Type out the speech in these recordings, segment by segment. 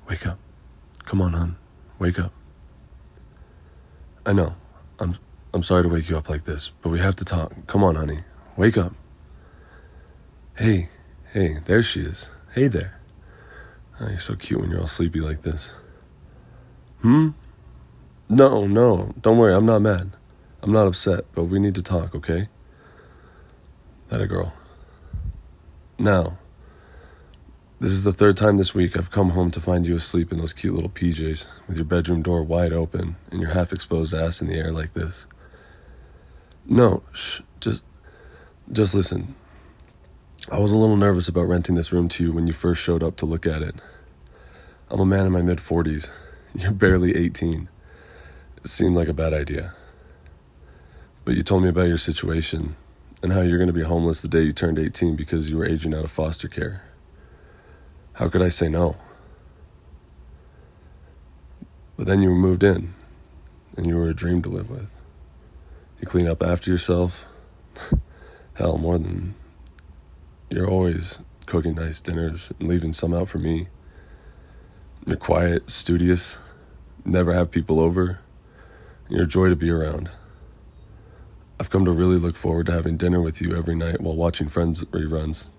Wake up. Come on, hon. Wake up. I know. I'm sorry to wake you up like this, but we have to talk. Come on, honey. Wake up. Hey, there she is. Hey there. Oh, you're so cute when you're all sleepy like this. No, don't worry, I'm not mad. I'm not upset, but we need to talk, okay? That a girl. Now, this is the third time this week I've come home to find you asleep in those cute little PJs with your bedroom door wide open and your half-exposed ass in the air like this. No, just listen. I was a little nervous about renting this room to you when you first showed up to look at it. I'm a man in my mid-40s. You're barely 18. It seemed like a bad idea. But you told me about your situation and how you're going to be homeless the day you turned 18 because you were aging out of foster care. How could I say no? But then you were moved in, and you were a dream to live with. You clean up after yourself. Hell, more than... You're always cooking nice dinners and leaving some out for me. You're quiet, studious, never have people over. You're a joy to be around. I've come to really look forward to having dinner with you every night while watching Friends reruns.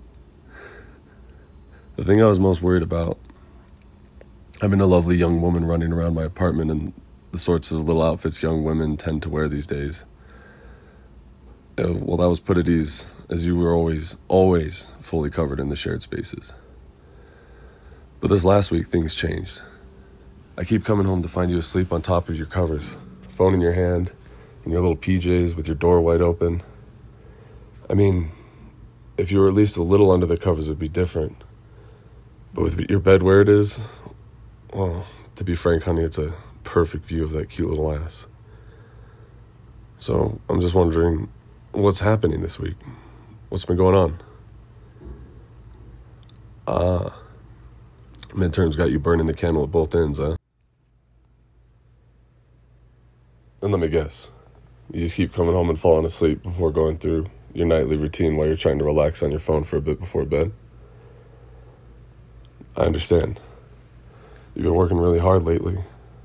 The thing I was most worried about, having a lovely young woman running around my apartment in the sorts of little outfits young women tend to wear these days. Well, that was put at ease, as you were always fully covered in the shared spaces. But this last week, things changed. I keep coming home to find you asleep on top of your covers, phone in your hand, in your little PJs with your door wide open. I mean, if you were at least a little under the covers, it would be different. But with your bed where it is, well, to be frank, honey, it's a perfect view of that cute little ass. So I'm just wondering, what's happening this week? What's been going on? Midterms got you burning the candle at both ends, huh? And let me guess, you just keep coming home and falling asleep before going through your nightly routine while you're trying to relax on your phone for a bit before bed? I understand. You've been working really hard lately.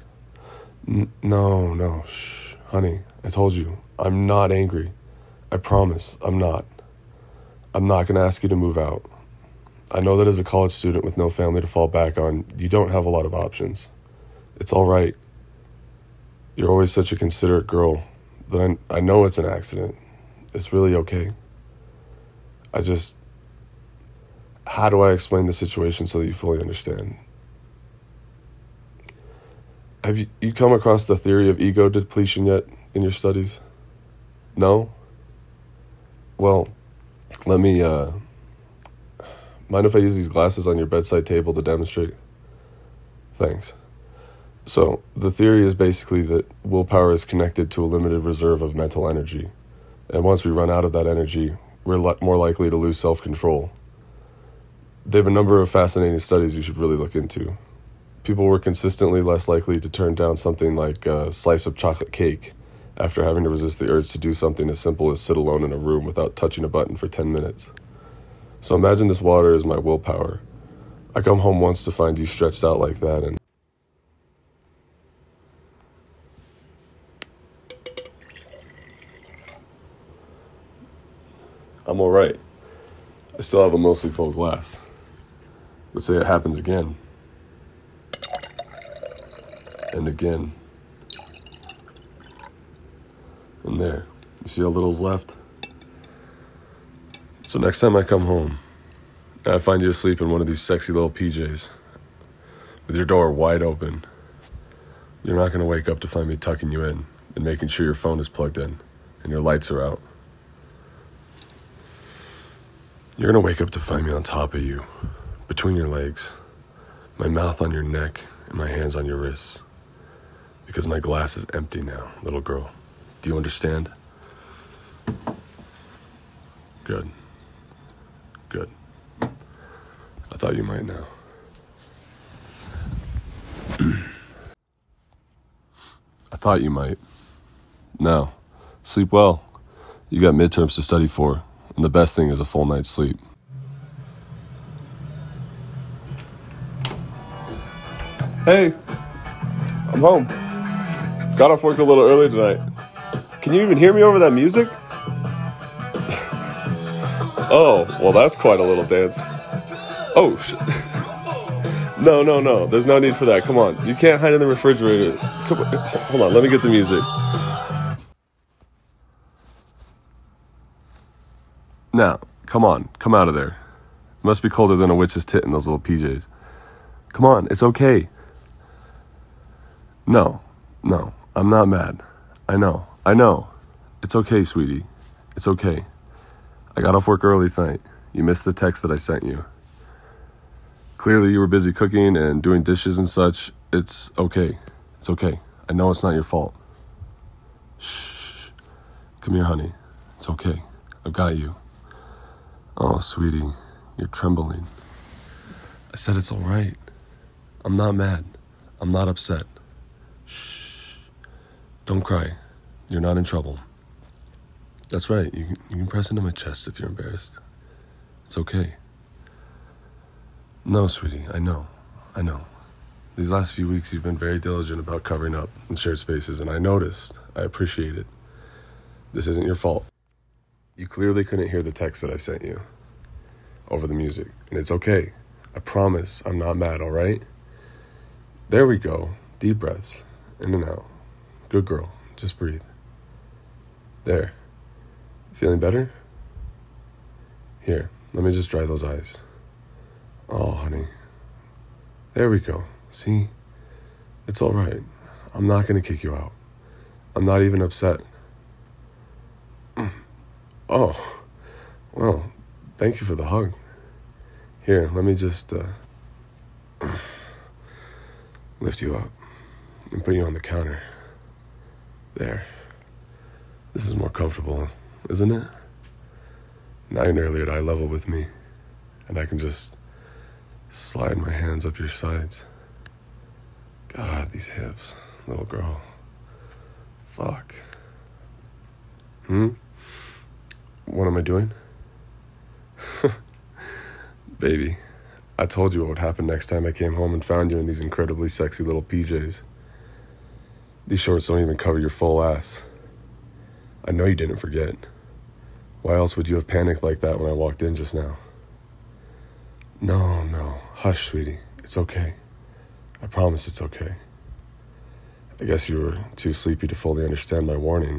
No, shh, honey, I told you, I'm not angry. I promise, I'm not. I'm not going to ask you to move out. I know that as a college student with no family to fall back on, you don't have a lot of options. It's all right. You're always such a considerate girl that I know it's an accident. It's really okay. How do I explain the situation so that you fully understand? Have you come across the theory of ego depletion yet in your studies? No? Well, let me, mind if I use these glasses on your bedside table to demonstrate? Thanks. So, the theory is basically that willpower is connected to a limited reserve of mental energy. And once we run out of that energy, we're more likely to lose self-control. They have a number of fascinating studies you should really look into. People were consistently less likely to turn down something like a slice of chocolate cake after having to resist the urge to do something as simple as sit alone in a room without touching a button for 10 minutes. So imagine this water is my willpower. I come home once to find you stretched out like that, and I'm all right. I still have a mostly full glass. Let's say it happens again. And again. And there. You see how little's left? So next time I come home, and I find you asleep in one of these sexy little PJs, with your door wide open, you're not going to wake up to find me tucking you in and making sure your phone is plugged in and your lights are out. You're going to wake up to find me on top of you, between your legs, my mouth on your neck and my hands on your wrists. Because my glass is empty now, little girl. Do you understand? Good. I thought you might now. I thought you might. Now, sleep well. You got midterms to study for, and the best thing is a full night's sleep. Hey, I'm home. Got off work a little early tonight. Can you even hear me over that music? Oh, well, that's quite a little dance. Oh, shit. No. There's no need for that. Come on. You can't hide in the refrigerator. Come on. Hold on. Let me get the music. Now, come on. Come out of there. It must be colder than a witch's tit in those little PJs. Come on. It's okay. No. I'm not mad. I know. It's okay, sweetie. It's okay. I got off work early tonight. You missed the text that I sent you. Clearly you were busy cooking and doing dishes and such. It's okay. It's okay. I know it's not your fault. Shh. Come here, honey. It's okay. I've got you. Oh, sweetie, you're trembling. I said it's all right. I'm not mad. I'm not upset. Shh. Don't cry. You're not in trouble. That's right. You can press into my chest if you're embarrassed. It's okay. No, sweetie, I know. These last few weeks you've been very diligent about covering up in shared spaces, and I noticed. I appreciate it. This isn't your fault. You clearly couldn't hear the text that I sent you over the music, and it's okay. I promise I'm not mad, all right? There we go. Deep breaths, in and out. Good girl. Just breathe. There. Feeling better? Here, let me just dry those eyes. Oh, honey. There we go. See? It's all right. I'm not going to kick you out. I'm not even upset. Oh, well, thank you for the hug. Here, let me just lift you up and put you on the counter. There. This is more comfortable, isn't it? Now you're nearly at eye level with me, and I can just slide my hands up your sides. God, these hips, little girl. Fuck. What am I doing? Baby, I told you what would happen next time I came home and found you in these incredibly sexy little PJs. These shorts don't even cover your full ass. I know you didn't forget. Why else would you have panicked like that when I walked in just now? No. Hush, sweetie. It's okay. I promise it's okay. I guess you were too sleepy to fully understand my warning,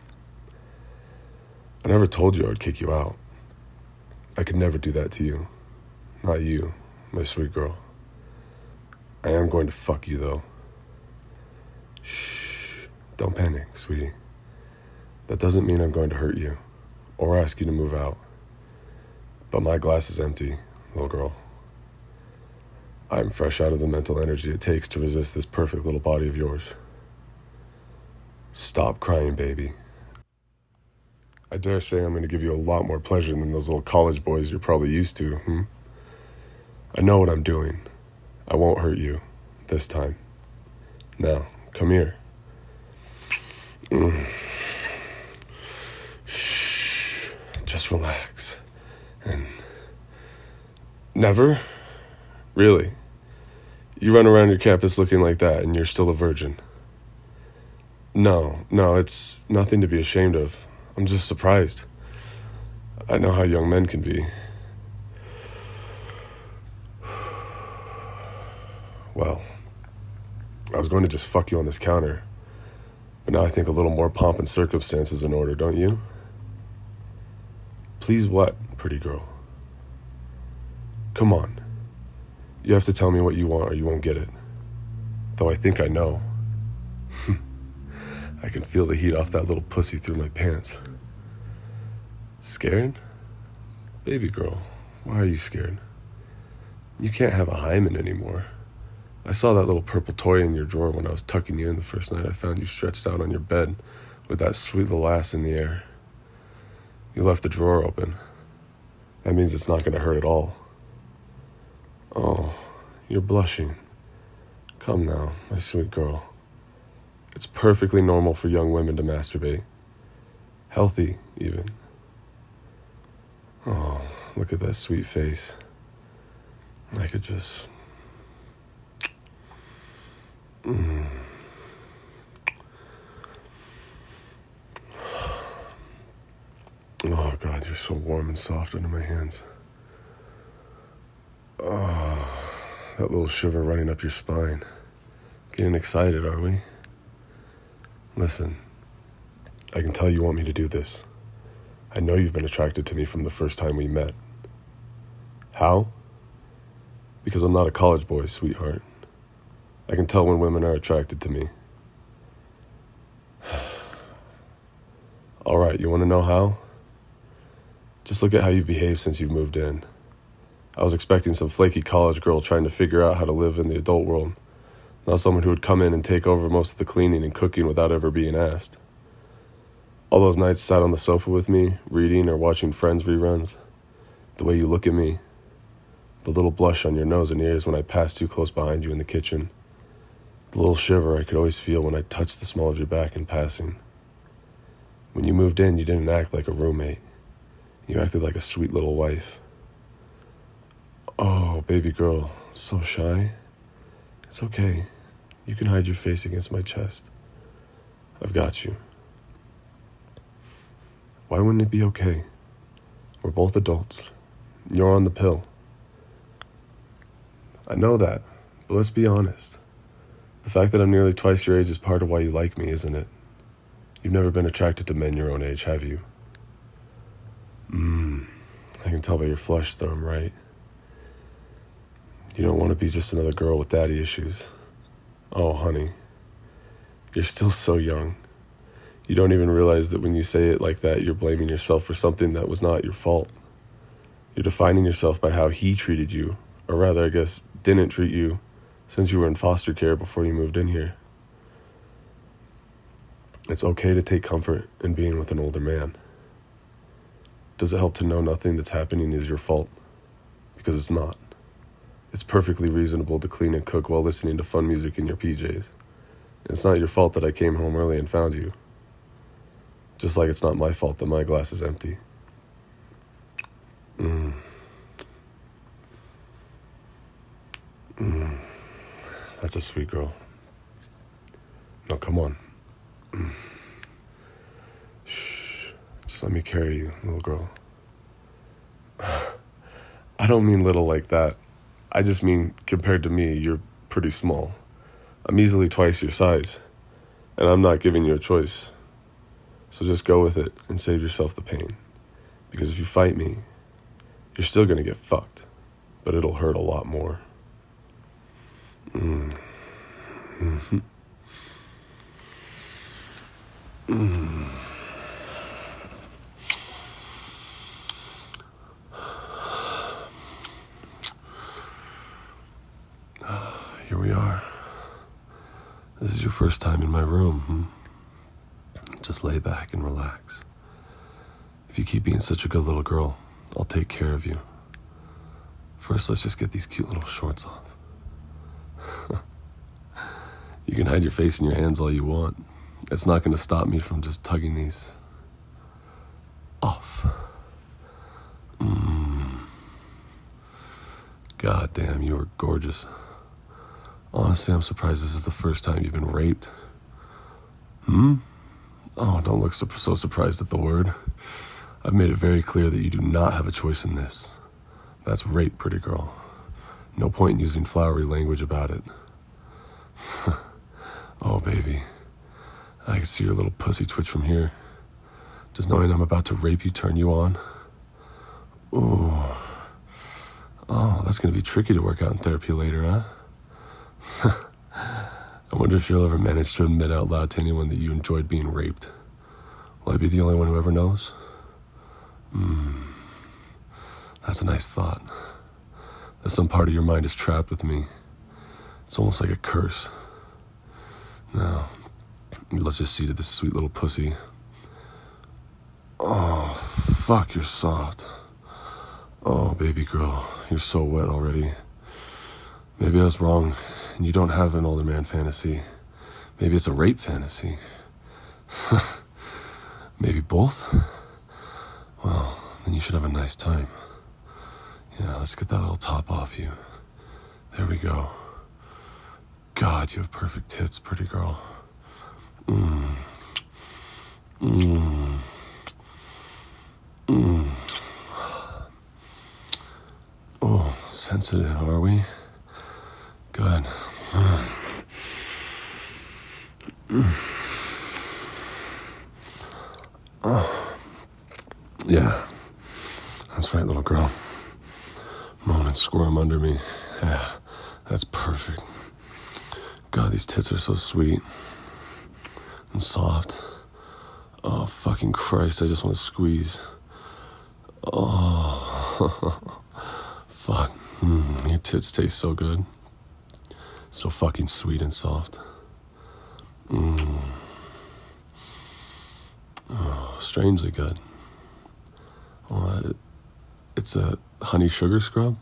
I never told you I would kick you out. I could never do that to you. Not you, my sweet girl. I am going to fuck you, though. Shh. Don't panic, sweetie. That doesn't mean I'm going to hurt you or ask you to move out. But my glass is empty, little girl. I'm fresh out of the mental energy it takes to resist this perfect little body of yours. Stop crying, baby. I dare say I'm going to give you a lot more pleasure than those little college boys you're probably used to, I know what I'm doing. I won't hurt you. This time. Now, come here. Shh. Just relax. And... Never? Really? You run around your campus looking like that and you're still a virgin? No, it's nothing to be ashamed of. I'm just surprised. I know how young men can be. Well, I was going to just fuck you on this counter, but now I think a little more pomp and circumstance is in order, don't you? Please what, pretty girl? Come on. You have to tell me what you want or you won't get it. Though I think I know. I can feel the heat off that little pussy through my pants. Scared? Baby girl, why are you scared? You can't have a hymen anymore. I saw that little purple toy in your drawer when I was tucking you in the first night I found you stretched out on your bed with that sweet little ass in the air. You left the drawer open. That means it's not going to hurt at all. Oh, you're blushing. Come now, my sweet girl. It's perfectly normal for young women to masturbate. Healthy, even. Oh, look at that sweet face. I could just... Oh, God, you're so warm and soft under my hands. Oh, that little shiver running up your spine. Getting excited, are we? Listen, I can tell you want me to do this. I know you've been attracted to me from the first time we met. How? Because I'm not a college boy, sweetheart. I can tell when women are attracted to me. All right, you want to know how? Just look at how you've behaved since you've moved in. I was expecting some flaky college girl trying to figure out how to live in the adult world, not someone who would come in and take over most of the cleaning and cooking without ever being asked. All those nights sat on the sofa with me, reading or watching Friends reruns. The way you look at me. The little blush on your nose and ears when I passed too close behind you in the kitchen. The little shiver I could always feel when I touched the small of your back in passing. When you moved in, you didn't act like a roommate. You acted like a sweet little wife. Oh, baby girl, so shy. It's okay. You can hide your face against my chest. I've got you. Why wouldn't it be okay? We're both adults. You're on the pill. I know that, but let's be honest. The fact that I'm nearly twice your age is part of why you like me, isn't it? You've never been attracted to men your own age, have you? I can tell by your flush that I'm right. You don't want to be just another girl with daddy issues. Oh, honey. You're still so young. You don't even realize that when you say it like that, you're blaming yourself for something that was not your fault. You're defining yourself by how he treated you, or rather, I guess, didn't treat you, since you were in foster care before you moved in here. It's okay to take comfort in being with an older man. Does it help to know nothing that's happening is your fault? Because it's not. It's perfectly reasonable to clean and cook while listening to fun music in your PJs. It's not your fault that I came home early and found you. Just like it's not my fault that my glass is empty. That's a sweet girl. Now come on. Shh. Just let me carry you, little girl. I don't mean little like that. I just mean, compared to me, you're pretty small. I'm easily twice your size, and I'm not giving you a choice. So just go with it and save yourself the pain. Because if you fight me, you're still gonna get fucked, but it'll hurt a lot more. Here we are. This is your first time in my room. Just lay back and relax. If you keep being such a good little girl, I'll take care of you. First, let's just get these cute little shorts off. You can hide your face in your hands all you want. It's not going to stop me from just tugging these off. God damn, you are gorgeous. Honestly, I'm surprised this is the first time you've been raped. Oh, don't look so surprised at the word. I've made it very clear that you do not have a choice in this. That's rape, pretty girl. No point in using flowery language about it. Oh, baby. I can see your little pussy twitch from here. Does knowing I'm about to rape you turn you on? Ooh. Oh, that's going to be tricky to work out in therapy later, huh? I wonder if you'll ever manage to admit out loud to anyone that you enjoyed being raped. Will I be the only one who ever knows? That's a nice thought. That some part of your mind is trapped with me. It's almost like a curse. Now, let's just see to this sweet little pussy. Oh, fuck, you're soft. Oh, baby girl, you're so wet already. Maybe I was wrong, and you don't have an older man fantasy. Maybe it's a rape fantasy. Maybe both? Well, then you should have a nice time. Yeah, let's get that little top off you. There we go. God, you have perfect tits, pretty girl. Mm. Mm. Mm. Oh, sensitive, are we? Good. Oh. Yeah, that's right, little girl. Moan and squirm under me. Yeah, that's perfect. God, these tits are so sweet and soft. Oh, fucking Christ, I just want to squeeze. Oh, fuck. Your tits taste so good. So fucking sweet and soft. Oh, strangely good. It's a honey sugar scrub.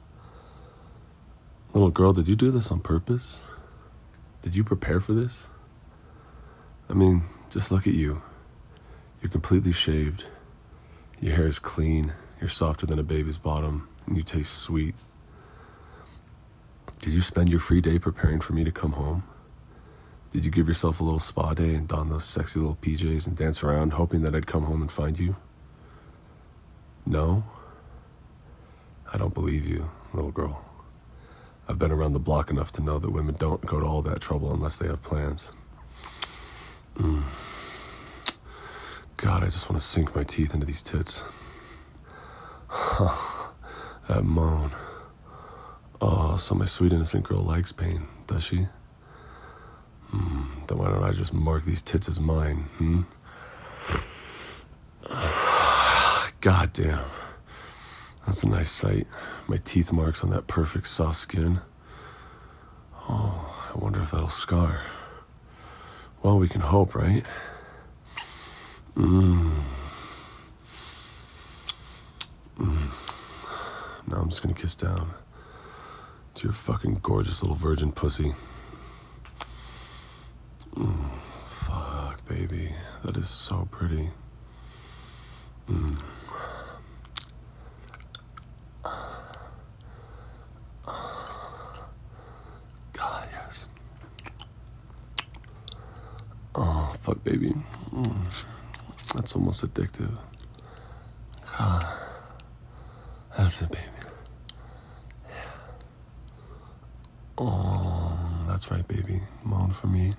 Little girl, did you do this on purpose? Did you prepare for this? I mean, just look at you. You're completely shaved. Your hair is clean. You're softer than a baby's bottom, and you taste sweet. Did you spend your free day preparing for me to come home? Did you give yourself a little spa day and don those sexy little PJs and dance around hoping that I'd come home and find you? No? I don't believe you, little girl. I've been around the block enough to know that women don't go to all that trouble unless they have plans. God, I just want to sink my teeth into these tits. That moan. Oh, so my sweet innocent girl likes pain, does she? Then why don't I just mark these tits as mine, God damn. That's a nice sight. My teeth marks on that perfect soft skin. Oh, I wonder if that'll scar. Well, we can hope, right? Now I'm just gonna kiss down to your fucking gorgeous little virgin pussy. Fuck, baby. That is so pretty. God, yes. Oh, fuck, baby. That's almost addictive. That's it, baby. Yeah. Oh, that's right, baby. Moan for me.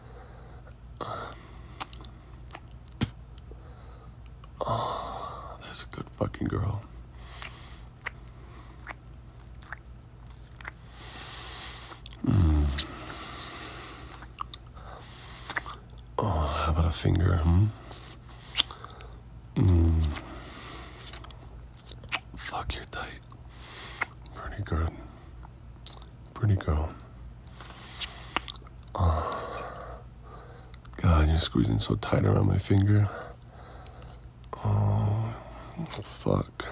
Oh, there's a good fucking girl. Oh, how about a finger, Fuck, you're tight. Pretty good. Pretty girl. God, you're squeezing so tight around my finger. Oh, fuck.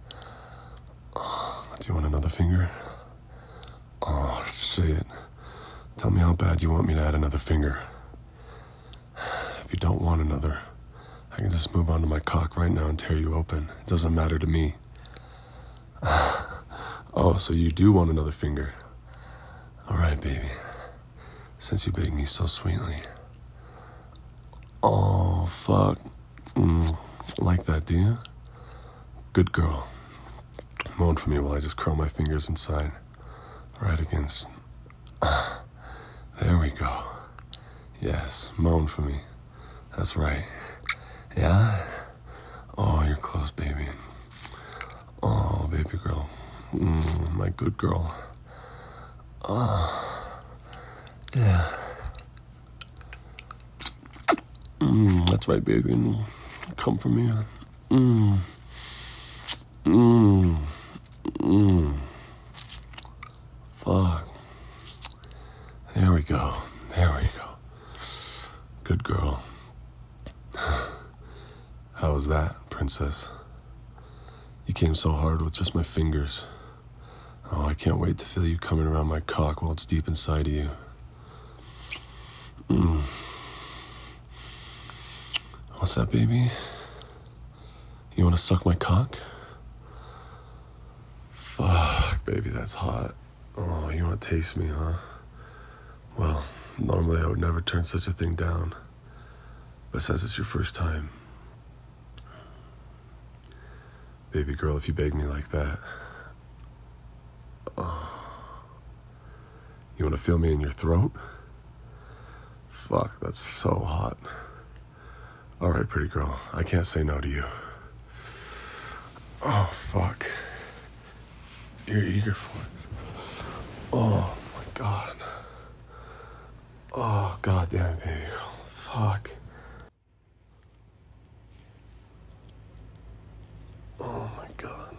Do you want another finger? Oh, say it. Tell me how bad you want me to add another finger. If you don't want another, I can just move on to my cock right now and tear you open. It doesn't matter to me. Oh, so you do want another finger. All right, baby. Since you begged me so sweetly. Oh, fuck. Like that, do you? Good girl. Moan for me while I just curl my fingers inside. Right against... There we go. Yes, moan for me. That's right. Yeah? Oh, you're close, baby. Oh, baby girl. My good girl. Oh, yeah. That's right, baby. Come for me. Fuck. There we go. There we go. Good girl. How was that, princess? You came so hard with just my fingers. Oh, I can't wait to feel you coming around my cock while it's deep inside of you. What's that, baby? You want to suck my cock? Fuck, baby, that's hot. Oh, you want to taste me, huh? Well, normally I would never turn such a thing down. But since it's your first time, baby girl, if you beg me like that, you want to feel me in your throat? Fuck, that's so hot. All right, pretty girl, I can't say no to you. Oh, fuck. You're eager for it. Oh, my God. Oh, goddamn, baby girl. Fuck. Oh, my God.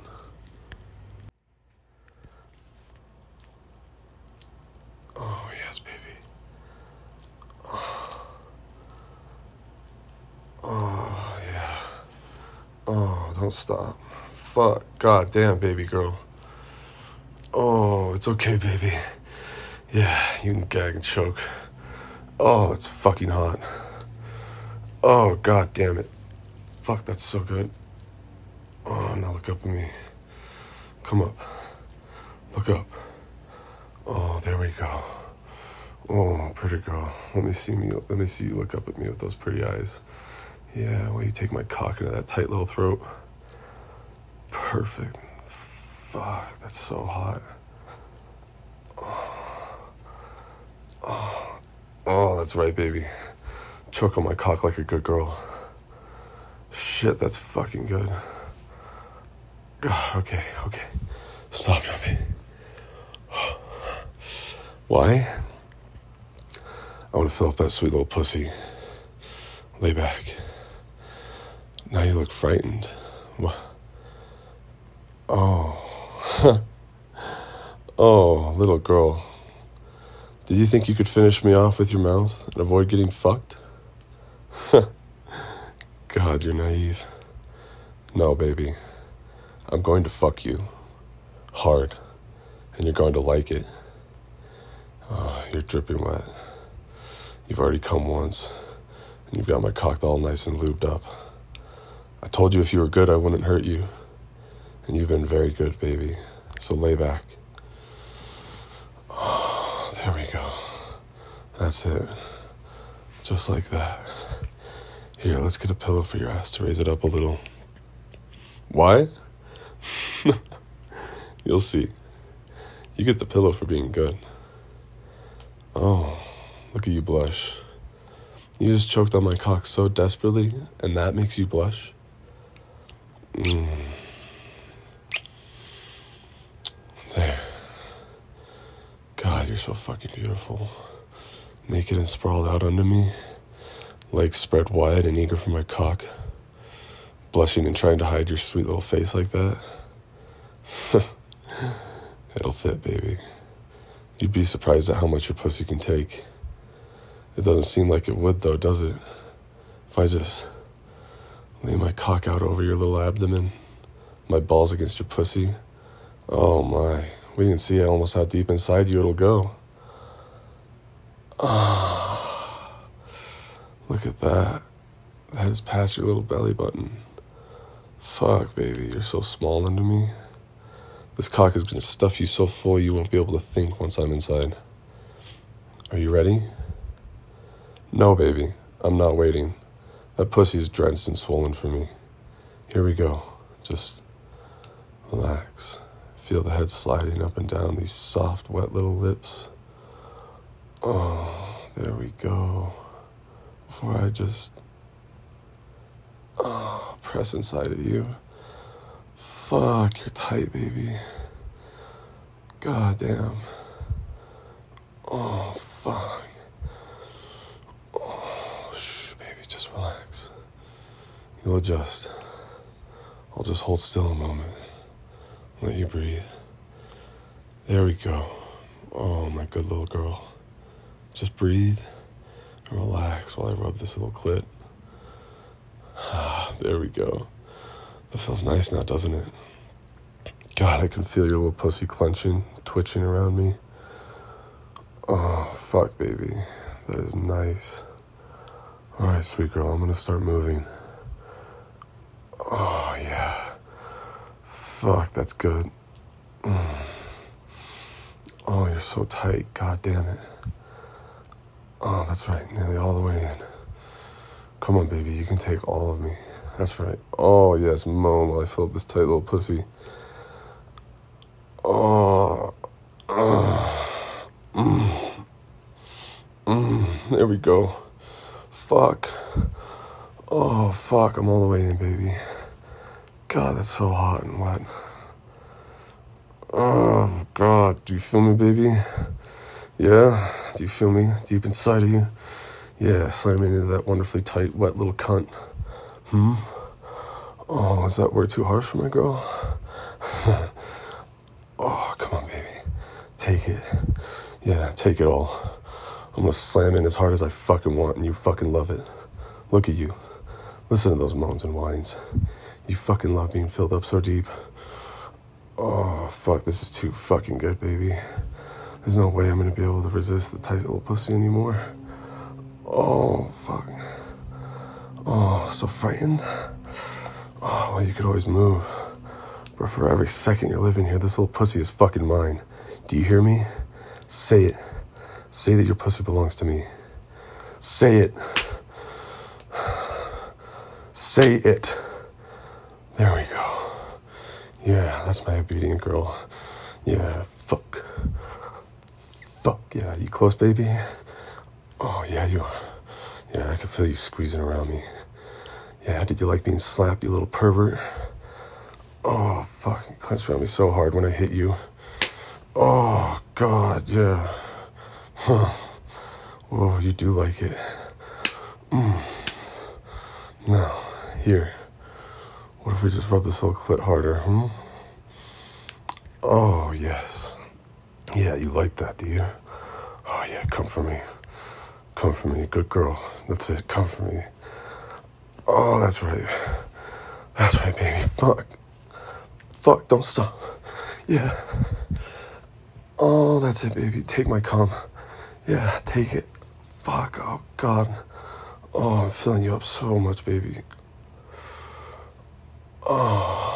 Oh, yes, baby. Oh, yeah. Oh, don't stop. Fuck. Goddamn, baby girl. Oh, it's okay, baby. Yeah, you can gag and choke. Oh, it's fucking hot. Oh, god damn it. Fuck, that's so good. Oh, now look up at me. Come up. Look up. Oh, there we go. Oh, pretty girl. Let me see you look up at me with those pretty eyes. Yeah, while you take my cock into that tight little throat. Perfect. Fuck, that's so hot. Oh, that's right, baby. Choke on my cock like a good girl. Shit, that's fucking good. God, okay. Stop now, baby. Why? I want to fill up that sweet little pussy. Lay back. Now you look frightened. What? Oh. Oh, little girl. Did you think you could finish me off with your mouth and avoid getting fucked? God, you're naive. No, baby. I'm going to fuck you. Hard. And you're going to like it. Oh, you're dripping wet. You've already come once. And you've got my cock all nice and lubed up. I told you if you were good, I wouldn't hurt you. And you've been very good, baby. So lay back. Oh, there we go. That's it. Just like that. Here, let's get a pillow for your ass to raise it up a little. Why? You'll see. You get the pillow for being good. Oh, look at you blush. You just choked on my cock so desperately, and that makes you blush? There. God, you're so fucking beautiful. Naked and sprawled out under me. Legs spread wide and eager for my cock. Blushing and trying to hide your sweet little face like that. It'll fit, baby. You'd be surprised at how much your pussy can take. It doesn't seem like it would, though, does it? If I just lay my cock out over your little abdomen, my balls against your pussy. Oh, my. We can see almost how deep inside you it'll go. Ah, look at that. That is past your little belly button. Fuck, baby, you're so small under me. This cock is gonna stuff you so full you won't be able to think once I'm inside. Are you ready? No, baby, I'm not waiting. That pussy is drenched and swollen for me. Here we go. Just relax. Feel the head sliding up and down these soft, wet little lips. Oh, there we go. Before I just press inside of you. Fuck, you're tight, baby. God damn. Oh, fuck. Oh, shh, baby, just relax. You'll adjust. I'll just hold still a moment. Let you breathe. There we go. Oh, my good little girl. Just breathe and relax while I rub this little clit. There we go. That feels nice now, doesn't it? God, I can feel your little pussy clenching, twitching around me. Oh, fuck, baby. That is nice. All right, sweet girl, I'm gonna start moving. Oh, yeah. Fuck, that's good. Oh, you're so tight. God damn it. Oh, that's right. Nearly all the way in. Come on, baby. You can take all of me. That's right. Oh, yes. Moan while I fill up this tight little pussy. Oh. There we go. Fuck. Oh, fuck. I'm all the way in, baby. God, that's so hot and wet. Oh, God. Do you feel me, baby? Yeah? Do you feel me deep inside of you? Yeah, slam me into that wonderfully tight, wet little cunt. Oh, is that word too harsh for my girl? Oh, come on, baby. Take it. Yeah, take it all. I'm gonna slam in as hard as I fucking want, and you fucking love it. Look at you. Listen to those moans and whines. You fucking love being filled up so deep. Oh, fuck, this is too fucking good, baby. There's no way I'm gonna be able to resist the tight little pussy anymore. Oh, fuck. Oh, so frightened. Oh, well, you could always move. But for every second you're living here, this little pussy is fucking mine. Do you hear me? Say it. Say that your pussy belongs to me. Say it. Say it. There we go. Yeah, that's my obedient girl. Yeah, fuck. Fuck, yeah. You close, baby? Oh, yeah, you are. Yeah, I can feel you squeezing around me. Yeah, did you like being slapped, you little pervert? Oh, fuck, you clenched around me so hard when I hit you. Oh, God, yeah. Huh. Whoa, you do like it. Now, here. What if we just rub this little clit harder, Oh, yes. Yeah, you like that, do you? Oh, yeah, come for me. Come for me, good girl. That's it, come for me. Oh, that's right. That's right, baby. Fuck. Fuck, don't stop. Yeah. Oh, that's it, baby. Take my cum. Yeah, take it. Fuck, oh, God. Oh, I'm filling you up so much, baby. Oh.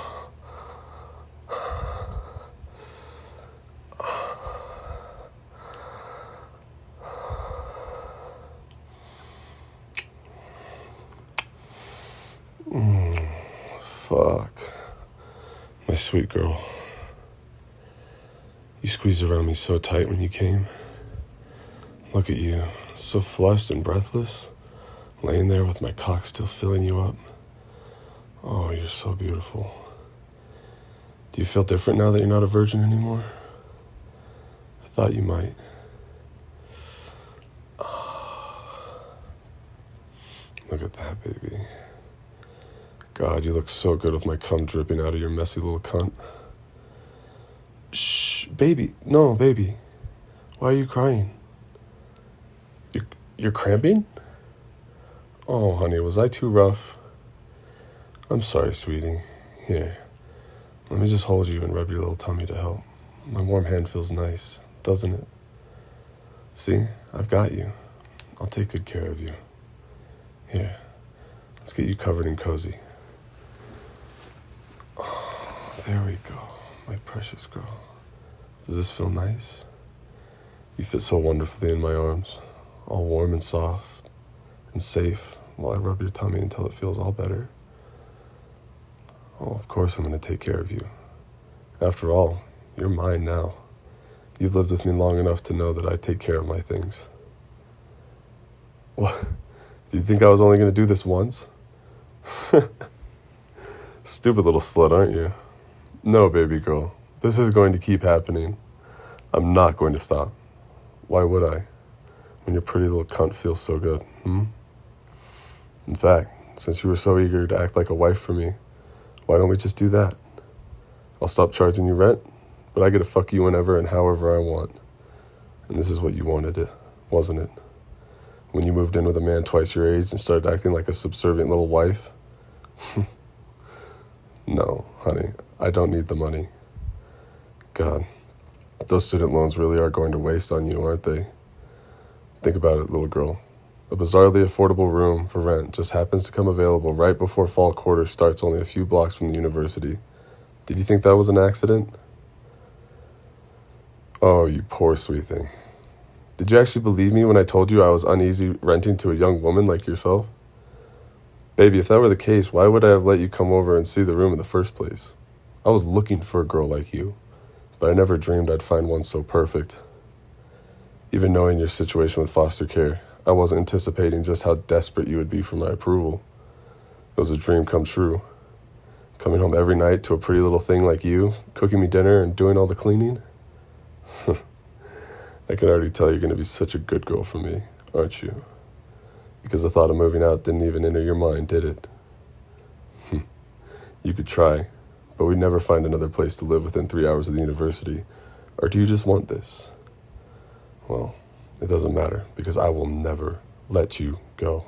Fuck. My sweet girl. You squeezed around me so tight when you came. Look at you, so flushed and breathless, laying there with my cock still filling you up. Oh, you're so beautiful. Do you feel different now that you're not a virgin anymore? I thought you might. Look at that, baby. God, you look so good with my cum dripping out of your messy little cunt. Shh, baby. No, baby. Why are you crying? You're cramping? Oh, honey, was I too rough? I'm sorry, sweetie. Here, let me just hold you and rub your little tummy to help. My warm hand feels nice, doesn't it? See, I've got you. I'll take good care of you. Here, let's get you covered and cozy. Oh, there we go, my precious girl. Does this feel nice? You fit so wonderfully in my arms, all warm and soft and safe while I rub your tummy until it feels all better. Oh, of course I'm going to take care of you. After all, you're mine now. You've lived with me long enough to know that I take care of my things. What? Do you think I was only going to do this once? Stupid little slut, aren't you? No, baby girl. This is going to keep happening. I'm not going to stop. Why would I? When your pretty little cunt feels so good, In fact, since you were so eager to act like a wife for me, why don't we just do that? I'll stop charging you rent, but I get to fuck you whenever and however I want. And this is what you wanted, wasn't it? When you moved in with a man twice your age and started acting like a subservient little wife? No, honey, I don't need the money. God, those student loans really are going to waste on you, aren't they? Think about it, little girl. A bizarrely affordable room for rent just happens to come available right before fall quarter starts only a few blocks from the university. Did you think that was an accident? Oh, you poor sweet thing. Did you actually believe me when I told you I was uneasy renting to a young woman like yourself? Baby, if that were the case, why would I have let you come over and see the room in the first place? I was looking for a girl like you, but I never dreamed I'd find one so perfect. Even knowing your situation with foster care, I wasn't anticipating just how desperate you would be for my approval. It was a dream come true. Coming home every night to a pretty little thing like you, cooking me dinner and doing all the cleaning. I can already tell you're going to be such a good girl for me, aren't you? Because the thought of moving out didn't even enter your mind, did it? You could try, but we'd never find another place to live within 3 hours of the university. Or do you just want this? Well, it doesn't matter, because I will never let you go.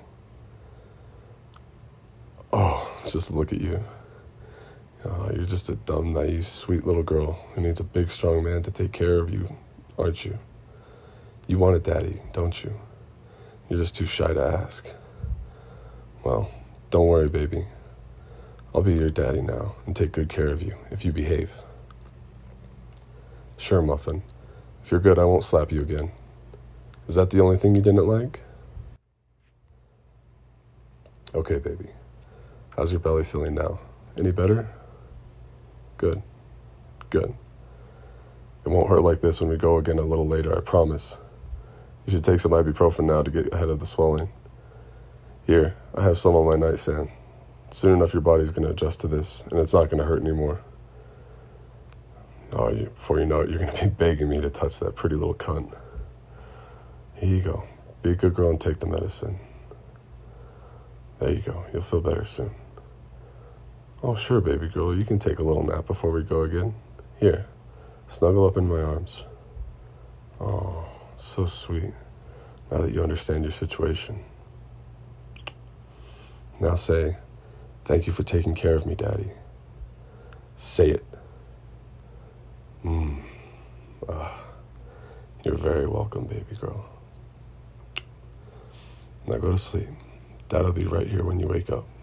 Oh, just look at you. Oh, you're just a dumb, naive, sweet little girl who needs a big, strong man to take care of you, aren't you? You want a daddy, don't you? You're just too shy to ask. Well, don't worry, baby. I'll be your daddy now and take good care of you if you behave. Sure, Muffin. If you're good, I won't slap you again. Is that the only thing you didn't like? Okay, baby. How's your belly feeling now? Any better? Good. Good. It won't hurt like this when we go again a little later, I promise. You should take some ibuprofen now to get ahead of the swelling. Here, I have some on my nightstand. Soon enough, your body's going to adjust to this, and it's not going to hurt anymore. Oh, before you know it, you're going to be begging me to touch that pretty little cunt. Here you go. Be a good girl and take the medicine. There you go. You'll feel better soon. Oh, sure, baby girl. You can take a little nap before we go again. Here, snuggle up in my arms. Oh, so sweet. Now that you understand your situation. Now say, thank you for taking care of me, Daddy. Say it. You're very welcome, baby girl. Now go to sleep. Dad'll be right here when you wake up.